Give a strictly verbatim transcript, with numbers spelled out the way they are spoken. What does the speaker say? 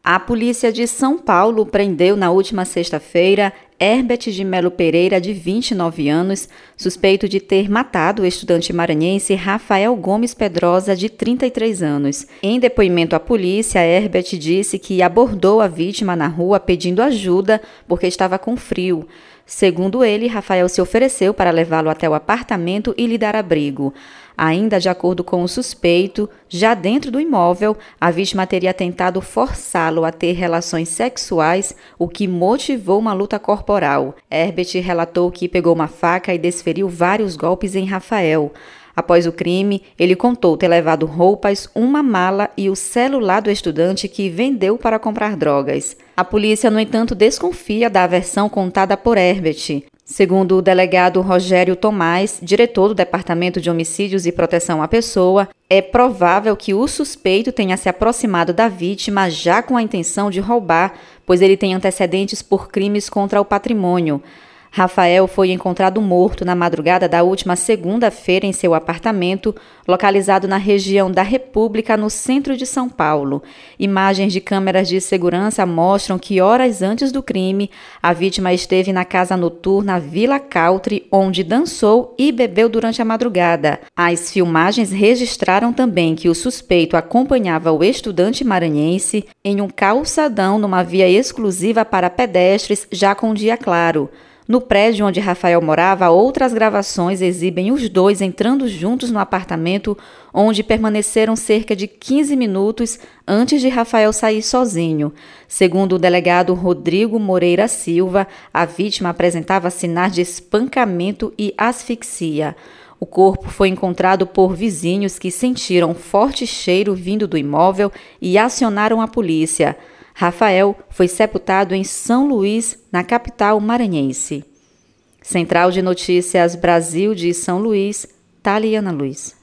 A polícia de São Paulo prendeu na última sexta-feira Herbert de Melo Pereira, de vinte e nove anos, suspeito de ter matado o estudante maranhense Rafael Gomes Pedrosa, de trinta e três anos. Em depoimento à polícia, Herbert disse que abordou a vítima na rua pedindo ajuda porque estava com frio. Segundo ele, Rafael se ofereceu para levá-lo até o apartamento e lhe dar abrigo. Ainda de acordo com o suspeito, já dentro do imóvel, a vítima teria tentado forçá-lo a ter relações sexuais, o que motivou uma luta corporal. Herbert relatou que pegou uma faca e desferiu vários golpes em Rafael. Após o crime, ele contou ter levado roupas, uma mala e o celular do estudante que vendeu para comprar drogas. A polícia, no entanto, desconfia da versão contada por Herbert. Segundo o delegado Rogério Tomás, diretor do Departamento de Homicídios e Proteção à Pessoa, é provável que o suspeito tenha se aproximado da vítima já com a intenção de roubar, pois ele tem antecedentes por crimes contra o patrimônio. Rafael foi encontrado morto na madrugada da última segunda-feira em seu apartamento, localizado na região da República, no centro de São Paulo. Imagens de câmeras de segurança mostram que horas antes do crime, a vítima esteve na casa noturna Vila Country, onde dançou e bebeu durante a madrugada. As filmagens registraram também que o suspeito acompanhava o estudante maranhense em um calçadão numa via exclusiva para pedestres, já com dia claro. No prédio onde Rafael morava, outras gravações exibem os dois entrando juntos no apartamento, onde permaneceram cerca de quinze minutos antes de Rafael sair sozinho. Segundo o delegado Rodrigo Moreira Silva, a vítima apresentava sinais de espancamento e asfixia. O corpo foi encontrado por vizinhos que sentiram um forte cheiro vindo do imóvel e acionaram a polícia. Rafael foi sepultado em São Luís, na capital maranhense. Central de Notícias Brasil de São Luís, Taliana Luiz.